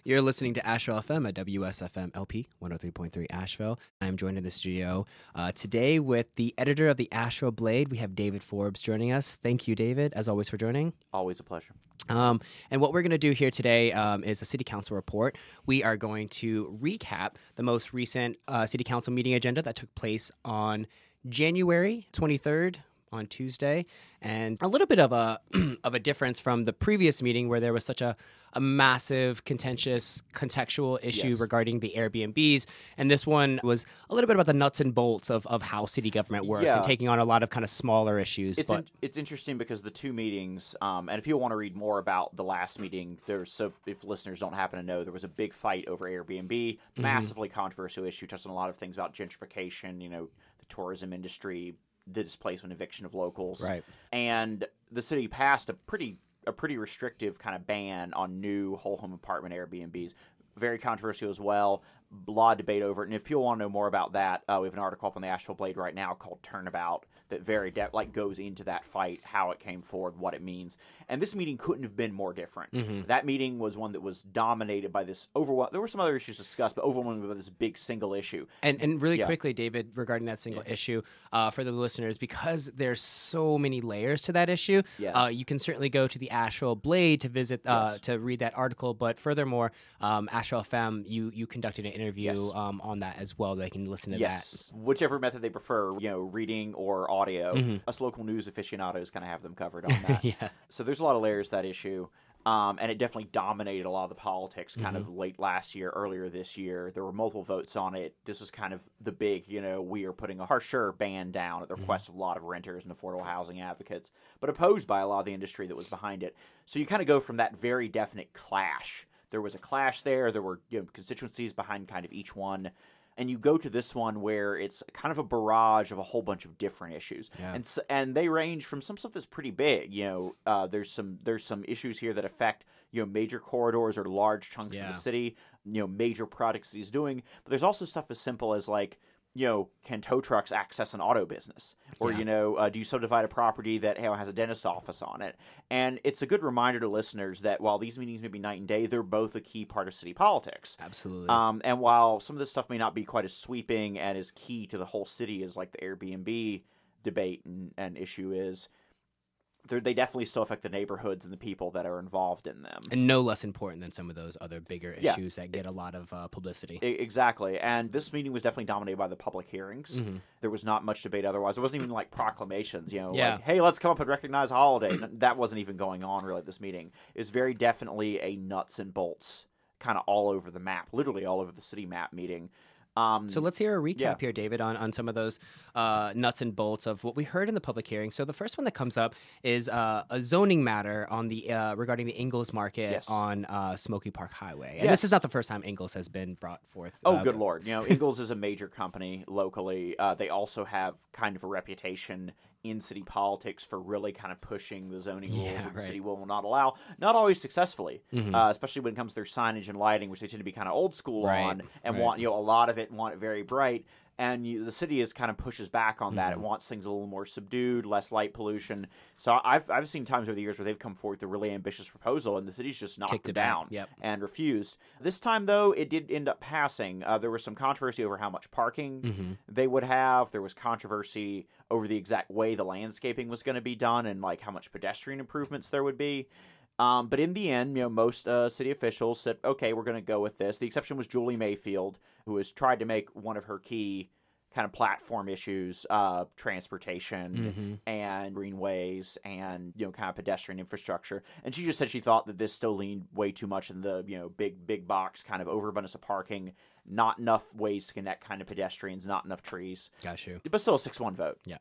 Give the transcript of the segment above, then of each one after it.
You're listening to Asheville FM at WSFM LP 103.3 Asheville. I'm joined in the studio today with the editor of the Asheville Blade. We have David Forbes joining us. Thank you, David, as always, for joining. Always a pleasure. And what we're going to do here today is a city council report. We are going to recap the most recent city council meeting agenda that took place on January 23rd, on Tuesday, and a little bit of a of a difference from the previous meeting where there was such a massive, contentious, contextual issue regarding the Airbnbs. And this one was a little bit about the nuts and bolts of how city government works and taking on a lot of kind of smaller issues. It's interesting because the two meetings, and if you want to read more about the last meeting, if listeners don't happen to know, there was a big fight over Airbnb, massively controversial issue, touched on a lot of things about gentrification, the tourism industry, the displacement, eviction of locals. Right. And the city passed a pretty restrictive kind of ban on new whole home apartment Airbnbs. Very controversial as well. A lot of debate over it. And if people want to know more about that, we have an article up on the Asheville Blade right now called Turnabout that goes into that fight, how it came forward, what it means. And this meeting couldn't have been more different. Mm-hmm. That meeting was one that was dominated by this there were some other issues discussed, but overwhelmingly by this big single issue. And really quickly, David, regarding that single issue, for the listeners, because there's so many layers to that issue, you can certainly go to the Asheville Blade to visit, to read that article. But furthermore, Asheville FM, you conducted an interview on that as well. They can listen to that. Whichever method they prefer, reading or audio. Us local news aficionados kind of have them covered on that. So there's a lot of layers to that issue. And it definitely dominated a lot of the politics kind of late last year, earlier this year. There were multiple votes on it. This was kind of the big, we are putting a harsher ban down at the request of a lot of renters and affordable housing advocates, but opposed by a lot of the industry that was behind it. So you kind of go from that very definite clash. There was a clash there. There were constituencies behind kind of each one. And you go to this one where it's kind of a barrage of a whole bunch of different issues, and they range from some stuff that's pretty big. There's some issues here that affect major corridors or large chunks of the city, major projects that he's doing. But there's also stuff as simple as like, can tow trucks access an auto business? Or, do you subdivide a property that has a dentist office on it? And it's a good reminder to listeners that while these meetings may be night and day, they're both a key part of city politics. Absolutely. And while some of this stuff may not be quite as sweeping and as key to the whole city as like the Airbnb debate and issue is, they definitely still affect the neighborhoods and the people that are involved in them. And no less important than some of those other bigger issues that get a lot of publicity. Exactly. And this meeting was definitely dominated by the public hearings. Mm-hmm. There was not much debate otherwise. It wasn't even like proclamations, like, hey, let's come up and recognize a holiday. That wasn't even going on really at this meeting. It's very definitely a nuts and bolts kind of all over the map, literally all over the city map meeting. So let's hear a recap here, David, on some of those nuts and bolts of what we heard in the public hearing. So the first one that comes up is a zoning matter on the regarding the Ingalls Market on Smoky Park Highway. And this is not the first time Ingalls has been brought forth. Good Lord. Ingalls is a major company locally. They also have kind of a reputation in city politics for really kind of pushing the zoning rules that the city will not allow, not always successfully, especially when it comes to their signage and lighting, which they tend to be kind of old school on and want a lot of it and want it very bright. And the city is kind of pushes back on that. It wants things a little more subdued, less light pollution. So I've seen times over the years where they've come forward with a really ambitious proposal, and the city's just knocked it down and refused. This time, though, it did end up passing. There was some controversy over how much parking they would have. There was controversy over the exact way the landscaping was going to be done and like how much pedestrian improvements there would be. But in the end, most city officials said, okay, we're going to go with this. The exception was Julie Mayfield, who has tried to make one of her key kind of platform issues, transportation and greenways and, kind of pedestrian infrastructure. And she just said she thought that this still leaned way too much in the, big box kind of overabundance of parking, not enough ways to connect kind of pedestrians, not enough trees. Got you. But still a 6-1 vote. Yeah.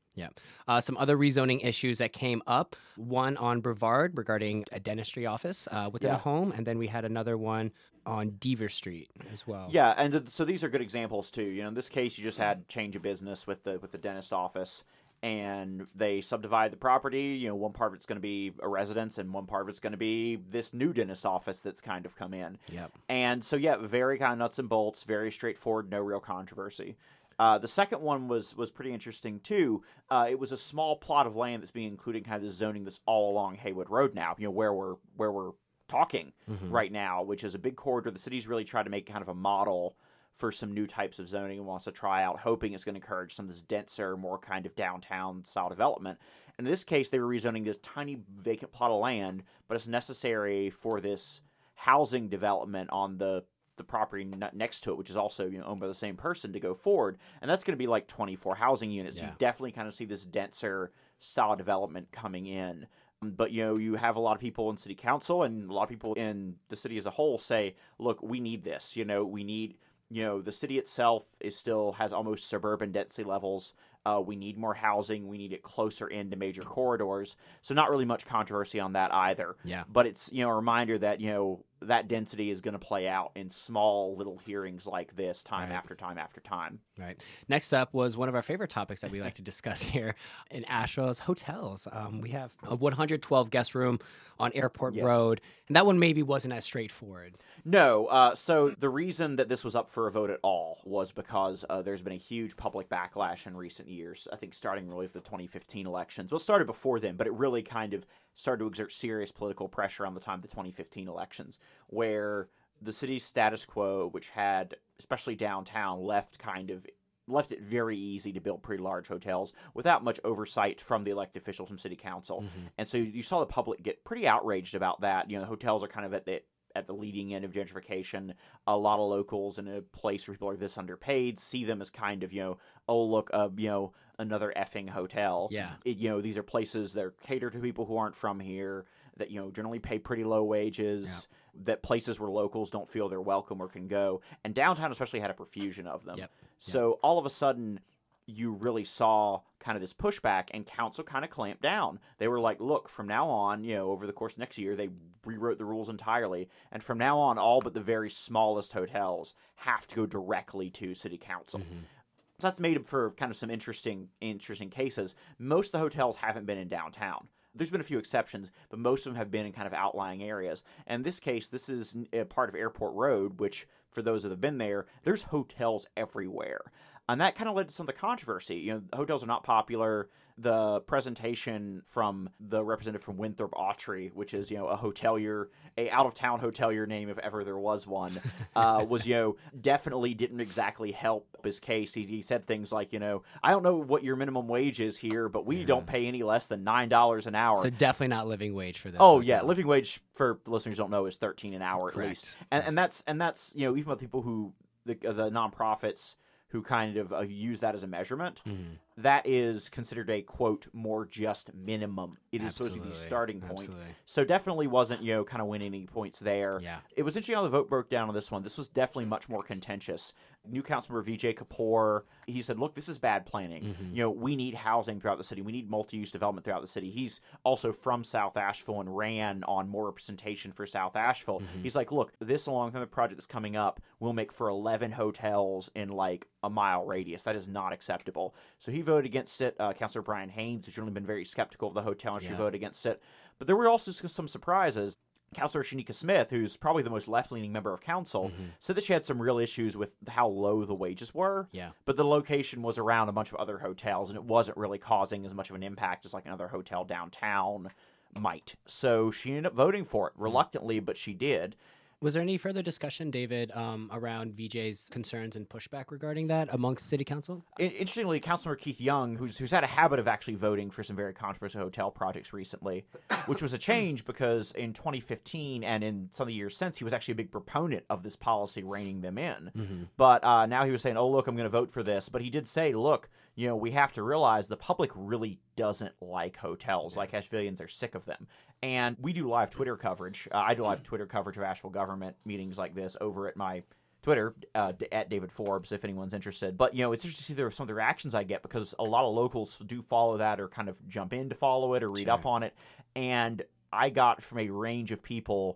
Yeah. Some other rezoning issues that came up, one on Brevard regarding a dentistry office within a home, and then we had another one on Deaver Street as well. Yeah, and so these are good examples too. In this case, you just had change of business with the dentist office, and they subdivide the property. One part of it's going to be a residence, and one part of it's going to be this new dentist office that's kind of come in. Yep. And so, very kind of nuts and bolts, very straightforward, no real controversy. The second one was pretty interesting, too. It was a small plot of land that's being included in kind of the zoning that's all along Haywood Road now, where we're talking right now, which is a big corridor. The city's really tried to make kind of a model for some new types of zoning and wants to try out, hoping it's going to encourage some of this denser, more kind of downtown style development. And in this case, they were rezoning this tiny vacant plot of land, but it's necessary for this housing development on the property next to it, which is also owned by the same person, to go forward. And that's going to be like 24 housing units. Yeah. So you definitely kind of see this denser style development coming in. But, you have a lot of people in city council and a lot of people in the city as a whole say, look, we need this. We need, the city itself still has almost suburban density levels. We need more housing. We need it closer into major corridors. So not really much controversy on that either. Yeah. But it's, a reminder that, that density is going to play out in small little hearings like this time after time after time. Right. Next up was one of our favorite topics that we like to discuss here in Asheville's hotels. We have a 112 guest room on Airport Road, and that one maybe wasn't as straightforward. No. So the reason that this was up for a vote at all was because there's been a huge public backlash in recent years, I think starting really with the 2015 elections. Well, it started before then, but it really kind of started to exert serious political pressure around the time of the 2015 elections, where the city's status quo, which had, especially downtown, left it very easy to build pretty large hotels without much oversight from the elected officials from city council. And so you saw the public get pretty outraged about that. The hotels are kind of at the leading end of gentrification. A lot of locals in a place where people are this underpaid see them as kind of, oh, look, another effing hotel. Yeah. These are places that are catered to people who aren't from here, that, generally pay pretty low wages, that places where locals don't feel they're welcome or can go. And downtown especially had a profusion of them. So all of a sudden, you really saw kind of this pushback, and council kind of clamped down. They were like, look, from now on, over the course of next year, they rewrote the rules entirely. And from now on, all but the very smallest hotels have to go directly to city council. So that's made for kind of some interesting cases. Most of the hotels haven't been in downtown. There's been a few exceptions, but most of them have been in kind of outlying areas. And in this case, this is a part of Airport Road, which, for those that have been there, there's hotels everywhere. And that kind of led to some of the controversy. Hotels are not popular. The presentation from the representative from Winthrop Autry, which is, a hotelier, a out-of-town hotelier name if ever there was one, was, definitely didn't exactly help his case. He said things like, I don't know what your minimum wage is here, but we don't pay any less than $9 an hour. So definitely not living wage for this. Oh, hotel. Yeah. Living wage, for the listeners who don't know, is $13 an hour. Correct. At least. And that's, even with people who, the nonprofits who kind of use that as a measurement, that is considered a, quote, more just minimum. It is supposed to be the starting point. Absolutely. So definitely wasn't, kind of winning any points there. Yeah. It was interesting how the vote broke down on this one. This was definitely much more contentious. New councilmember Vijay Kapoor, he said, look, this is bad planning. We need housing throughout the city. We need multi-use development throughout the city. He's also from South Asheville and ran on more representation for South Asheville. He's like, look, this along with the project that's coming up will make for 11 hotels in like a mile radius. That is not acceptable. So he voted against it. Councilor Brian Haynes, who's generally been very skeptical of the hotel, and she voted against it. But there were also some surprises. Councilor Shanika Smith, who's probably the most left-leaning member of council, said that she had some real issues with how low the wages were. Yeah. But the location was around a bunch of other hotels, and it wasn't really causing as much of an impact as like another hotel downtown might. So she ended up voting for it reluctantly, but she did. Was there any further discussion, David, around VJ's concerns and pushback regarding that amongst City Council? Interestingly, Councilmember Keith Young, who's had a habit of actually voting for some very controversial hotel projects recently, which was a change because in 2015 and in some of the years since, he was actually a big proponent of this policy reining them in. But now he was saying, oh, look, I'm going to vote for this. But he did say, look, we have to realize the public really doesn't like hotels. Like Ashevilleans are sick of them. And we do live Twitter coverage. I do live Twitter coverage of Asheville government meetings like this over at my Twitter, at David Forbes, if anyone's interested. But, it's interesting to see there are some of the reactions I get because a lot of locals do follow that or kind of jump in to follow it or read up on it. And I got from a range of people,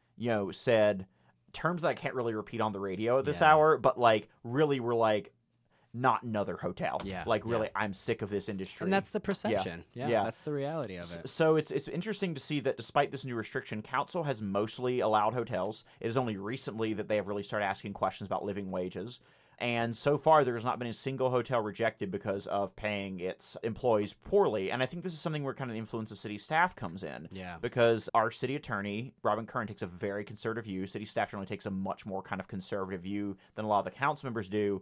said terms that I can't really repeat on the radio at this hour, but like really were like, not another hotel. Yeah. Like, really, I'm sick of this industry. And that's the perception. Yeah. That's the reality of it. So it's interesting to see that despite this new restriction, council has mostly allowed hotels. It is only recently that they have really started asking questions about living wages. And so far, there has not been a single hotel rejected because of paying its employees poorly. And I think this is something where kind of the influence of city staff comes in. Yeah. Because our city attorney, Robin Kern, takes a very conservative view. City staff generally takes a much more kind of conservative view than a lot of the council members do.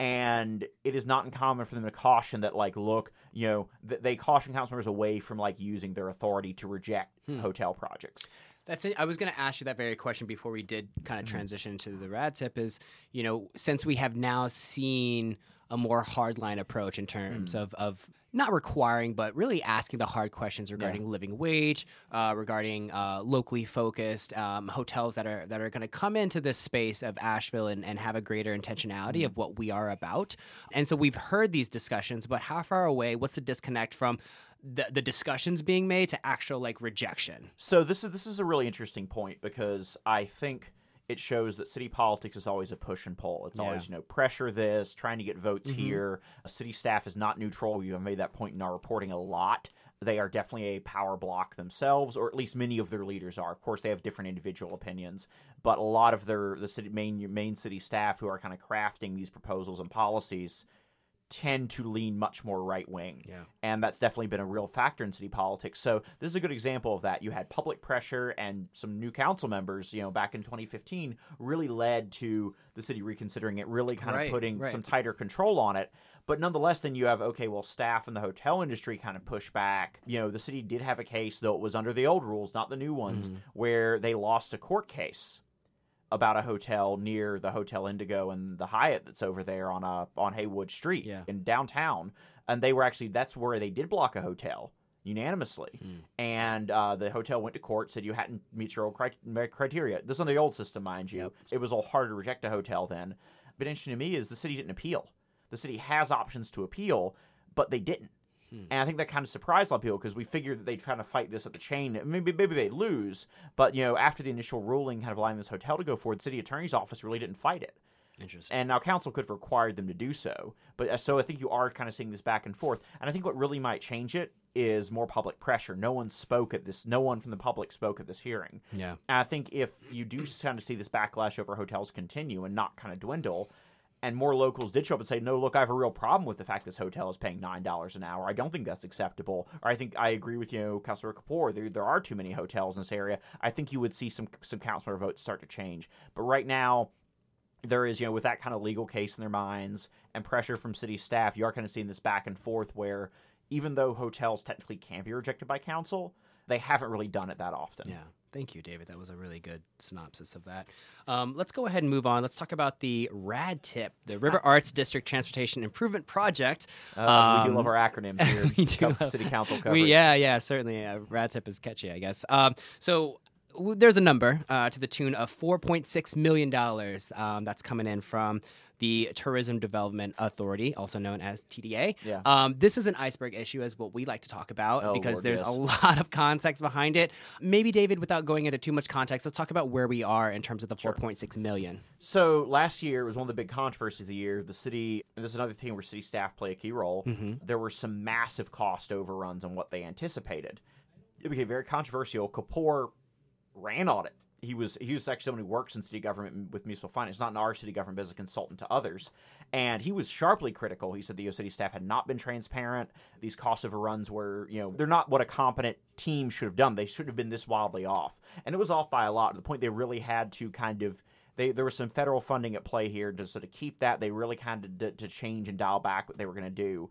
And it is not uncommon for them to caution that, like, look, they caution council members away from, like, using their authority to reject hotel projects. That's it. I was going to ask you that very question before we did kind of transition to the rad tip is, since we have now seen a more hardline approach in terms of not requiring, but really asking the hard questions regarding living wage, regarding locally focused hotels that are going to come into this space of Asheville and have a greater intentionality of what we are about. And so we've heard these discussions, but how far away, what's the disconnect from the discussions being made to actual rejection? So this is a really interesting point, because I think it shows that city politics is always a push and pull. It's always, pressure this, trying to get votes here. City staff is not neutral. We have made that point in our reporting a lot. They are definitely a power block themselves, or at least many of their leaders are. Of course, they have different individual opinions, but a lot of the city main city staff who are kind of crafting these proposals and policies tend to lean much more right-wing. Yeah. And that's definitely been a real factor in city politics. So this is a good example of that. You had public pressure, and some new council members, back in 2015, really led to the city reconsidering it, really kind of putting some tighter control on it. But nonetheless, then you have, staff in the hotel industry kind of push back. The city did have a case, though it was under the old rules, not the new ones, where they lost a court case about a hotel near the Hotel Indigo and the Hyatt that's over there on Haywood Street in downtown. And that's where they did block a hotel unanimously. And the hotel went to court, said you hadn't met your old criteria. This is on the old system, mind you. It was all hard to reject a hotel then. But interesting to me is the city didn't appeal. The city has options to appeal, but they didn't. And I think that kind of surprised a lot of people, because we figured that they'd kind of fight this at the chain. Maybe they'd lose, but after the initial ruling kind of allowing this hotel to go forward, the city attorney's office really didn't fight it. Interesting. And now council could have required them to do so. But so I think you are kind of seeing this back and forth. And I think what really might change it is more public pressure. No one from the public spoke at this hearing. Yeah. And I think if you do kind of see this backlash over hotels continue and not kind of dwindle, and more locals did show up and say, no, look, I have a real problem with the fact this hotel is paying $9 an hour. I don't think that's acceptable. Or I think I agree with Councilor Kapoor. There are too many hotels in this area. I think you would see some councilor votes start to change. But right now, there is, with that kind of legal case in their minds and pressure from city staff, you are kind of seeing this back and forth where even though hotels technically can be rejected by council, they haven't really done it that often. Yeah. Thank you, David. That was a really good synopsis of that. Let's go ahead and move on. Let's talk about the RAD tip, the River Arts District Transportation Improvement Project. We do love our acronyms here. We do City Council coverage. Yeah, certainly. RAD tip is catchy, I guess. So there's a number to the tune of $4.6 million that's coming in from the Tourism Development Authority, also known as TDA. Yeah. This is an iceberg issue, is what we like to talk about, because there's a lot of context behind it. Maybe, David, without going into too much context, let's talk about where we are in terms of the $4.6 million. So last year was one of the big controversies of the year. The city, and this is another thing where city staff play a key role, there were some massive cost overruns on what they anticipated. It became very controversial. Kapoor ran on it. He was actually someone who works in city government with municipal finance, not in our city government, but as a consultant to others. And he was sharply critical. He said the city staff had not been transparent. These cost overruns were, they're not what a competent team should have done. They shouldn't have been this wildly off. And it was off by a lot, to the point they really had to kind of, there was some federal funding at play here to sort of keep that. They really kind of to change and dial back what they were going to do.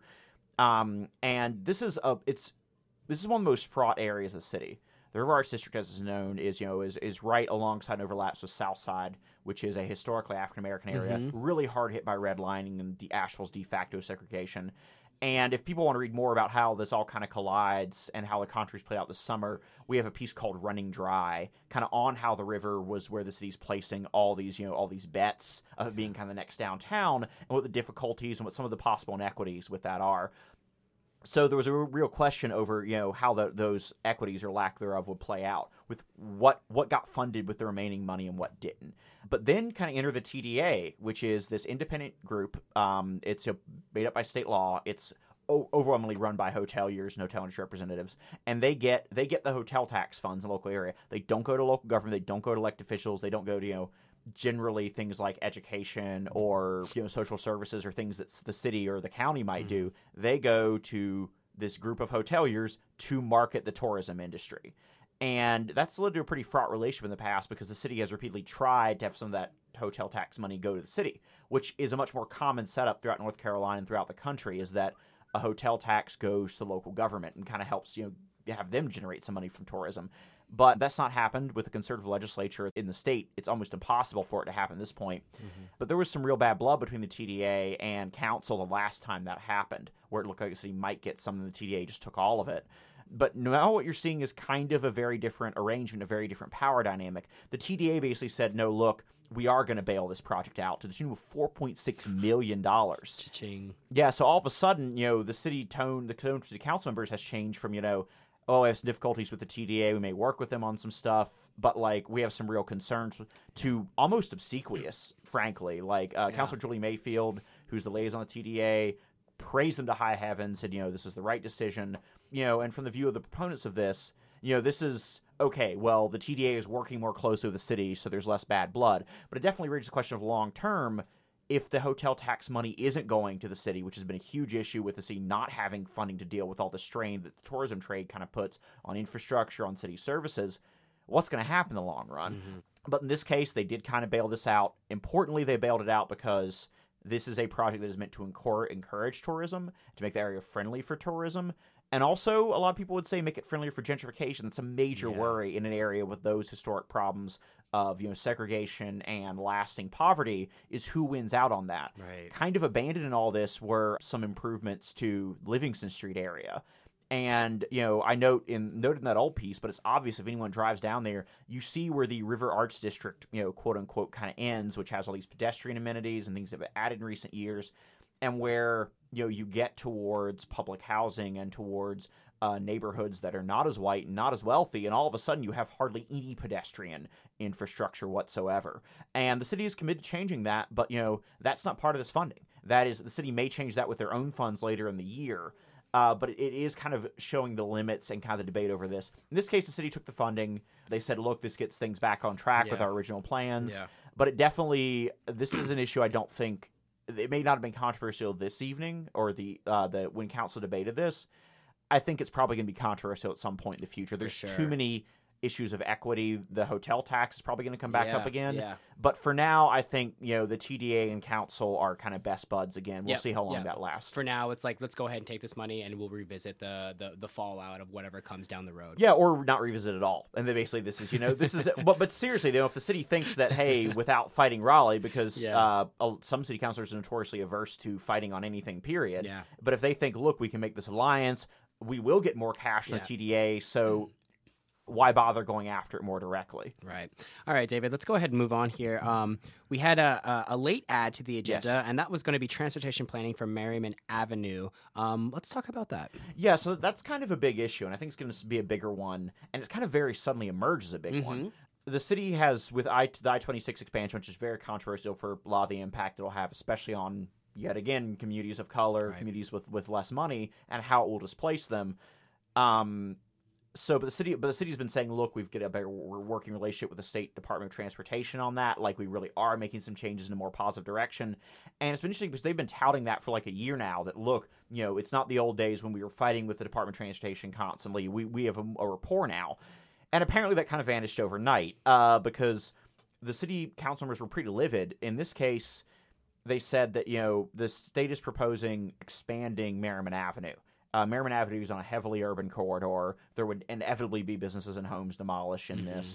And this is one of the most fraught areas of the city. The River Arts District, as it's known, is right alongside and overlaps with Southside, which is a historically African-American area, really hard hit by redlining and Asheville's de facto segregation. And if people want to read more about how this all kind of collides and how the controversies played out this summer, we have a piece called Running Dry, kind of on how the river was where the city's placing all these bets of it being kind of the next downtown, and what the difficulties and what some of the possible inequities with that are. So there was a real question over, how those equities or lack thereof would play out with what got funded with the remaining money and what didn't. But then kind of enter the TDA, which is this independent group. It's made up by state law. It's overwhelmingly run by hoteliers and hotel industry representatives, and they get the hotel tax funds in the local area. They don't go to local government. They don't go to elected officials. They don't go to generally things like education or social services or things that the city or the county might do, they go to this group of hoteliers to market the tourism industry. And that's led to a pretty fraught relationship in the past because the city has repeatedly tried to have some of that hotel tax money go to the city, which is a much more common setup throughout North Carolina and throughout the country, is that a hotel tax goes to the local government and kind of helps, have them generate some money from tourism. But that's not happened with the conservative legislature in the state. It's almost impossible for it to happen at this point. But there was some real bad blood between the TDA and council the last time that happened, where it looked like the city might get some, and the TDA just took all of it. But now what you're seeing is kind of a very different arrangement, a very different power dynamic. The TDA basically said, no, look, we are going to bail this project out to the tune of $4.6 million. Cha-ching. Yeah, so all of a sudden, the city tone, the tone to the council members has changed from, oh, I have some difficulties with the TDA, we may work with them on some stuff, but, we have some real concerns, to almost obsequious, frankly. Councilor Julie Mayfield, who's the liaison on the TDA, praised them to high heaven, said, this is the right decision. And from the view of the proponents of this, this is, okay, well, the TDA is working more closely with the city, so there's less bad blood. But it definitely raises the question of long-term, if the hotel tax money isn't going to the city, which has been a huge issue with the city not having funding to deal with all the strain that the tourism trade kind of puts on infrastructure, on city services, what's going to happen in the long run? But in this case, they did kind of bail this out. Importantly, they bailed it out because this is a project that is meant to encourage tourism, to make the area friendly for tourism. And also, a lot of people would say make it friendlier for gentrification. That's a major worry in an area with those historic problems of segregation and lasting poverty, is who wins out on that. Right. Kind of abandoned in all this were some improvements to Livingston Street area. And, I noted in that old piece, but it's obvious if anyone drives down there, you see where the River Arts District, quote unquote, kind of ends, which has all these pedestrian amenities and things that have been added in recent years, and where, you get towards public housing and towards neighborhoods that are not as white and not as wealthy, and all of a sudden you have hardly any pedestrian infrastructure whatsoever. And the city is committed to changing that, but, that's not part of this funding. That is, the city may change that with their own funds later in the year. But it is kind of showing the limits and kind of the debate over this. In this case, the city took the funding. They said, look, this gets things back on track with our original plans. Yeah. But it definitely, this is an issue I don't think, it may not have been controversial this evening or the when council debated this. I think it's probably going to be controversial at some point in the future. There's too many issues of equity. The hotel tax is probably going to come back up again. Yeah. But for now, I think, the TDA and council are kind of best buds again. We'll see how long that lasts. For now, it's let's go ahead and take this money and we'll revisit the fallout of whatever comes down the road. Yeah, or not revisit at all. And then basically this is but seriously, though, if the city thinks that, hey, without fighting Raleigh, because some city councilors are notoriously averse to fighting on anything, period. Yeah. But if they think, look, we can make this alliance, we will get more cash from the TDA, so why bother going after it more directly? Right. All right, David, let's go ahead and move on here. We had a late add to the agenda, and that was going to be transportation planning for Merriman Avenue. Let's talk about that. Yeah, so that's kind of a big issue, and I think it's going to be a bigger one, and it's kind of very suddenly emerged as a big one. The city has, with the I-26 expansion, which is very controversial for a lot of the impact it'll have, especially on, yet again, communities of color, communities with less money, and how it will displace them. But the city's been saying, look, we've got a better working relationship with the State Department of Transportation on that. We really are making some changes in a more positive direction. And it's been interesting because they've been touting that for a year now, that, look, it's not the old days when we were fighting with the Department of Transportation constantly. We have a rapport now. And apparently that kind of vanished overnight because the city council members were pretty livid. In this case, they said that, the state is proposing expanding Merriman Avenue. Merriman Avenue is on a heavily urban corridor. There would inevitably be businesses and homes demolished in this.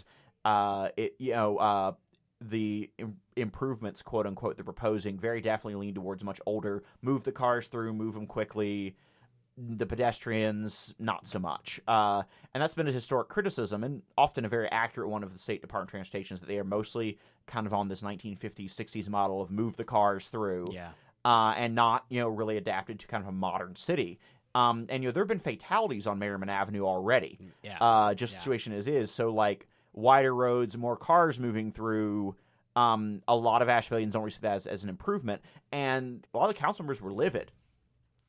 The improvements, quote unquote, they're proposing very definitely lean towards much older. Move the cars through, move them quickly. The pedestrians, not so much. And that's been a historic criticism, and often a very accurate one of the State Department of Transportation, is that they are mostly kind of on this 1950s, 60s model of move the cars through, and not really adapted to kind of a modern city. And there have been fatalities on Merriman Avenue already. The situation is. So wider roads, more cars moving through. A lot of Ashevilleans don't receive that as an improvement. And a lot of the council members were livid.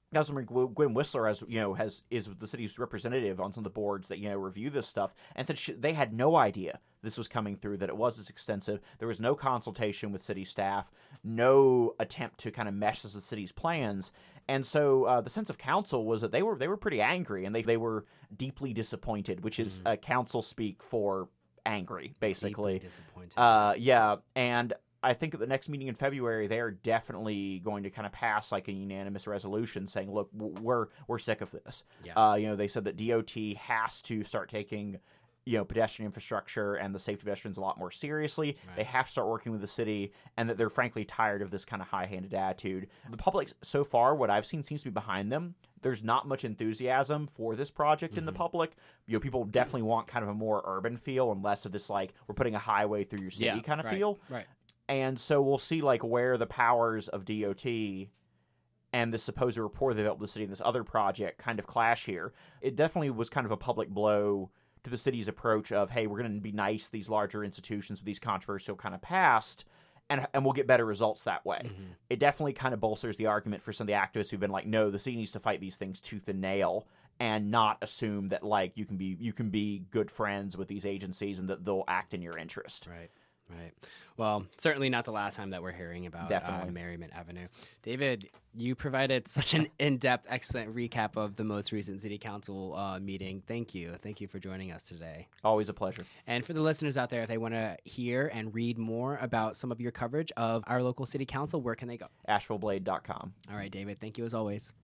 Councilmember Gwen Whistler, is the city's representative on some of the boards that review this stuff, and said they had no idea this was coming through, that it was this extensive. There was no consultation with city staff, no attempt to kind of mesh this with the city's plans, and so the sense of council was that they were pretty angry, and they were deeply disappointed, which is council speak for angry, basically. Deeply disappointed. Yeah, and I think at the next meeting in February, they are definitely going to kind of pass like a unanimous resolution saying, look, we're sick of this. Yeah. They said that DOT has to start taking, pedestrian infrastructure and the safety of pedestrians a lot more seriously. Right. They have to start working with the city, and that they're frankly tired of this kind of high-handed attitude. The public, so far, what I've seen seems to be behind them. There's not much enthusiasm for this project in the public. People definitely want kind of a more urban feel and less of this, like, we're putting a highway through your city kind of feel. Right. And so we'll see like where the powers of DOT and the supposed rapport they developed with the city and this other project kind of clash here. It definitely was kind of a public blow to the city's approach of, hey, we're going to be nice to these larger institutions with these controversial kind of past, and we'll get better results that way. It definitely kind of bolsters the argument for some of the activists who've been like, no, the city needs to fight these things tooth and nail and not assume that like you can be good friends with these agencies and that they'll act in your interest. Right. Well, certainly not the last time that we're hearing about Merriman Avenue. David, you provided such an in-depth, excellent recap of the most recent City Council meeting. Thank you. Thank you for joining us today. Always a pleasure. And for the listeners out there, if they want to hear and read more about some of your coverage of our local City Council, where can they go? AshevilleBlade.com. All right, David. Thank you as always.